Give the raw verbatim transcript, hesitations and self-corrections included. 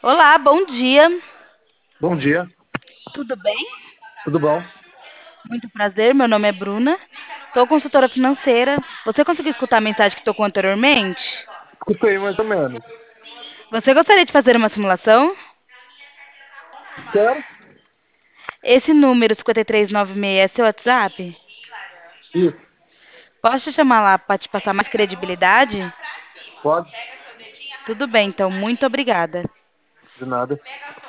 Olá, bom dia. Bom dia, Tudo bem? tudo bom? Muito prazer, meu nome é Bruna. Sou consultora financeira. Você conseguiu escutar a mensagem que tocou anteriormente? Escutei mais ou menos. Você gostaria de fazer uma simulação? Quero? Esse número cinco três nove seis é seu WhatsApp? Isso, Posso te chamar lá para te passar mais credibilidade? pode? Tudo bem, então, muito obrigada. De nada.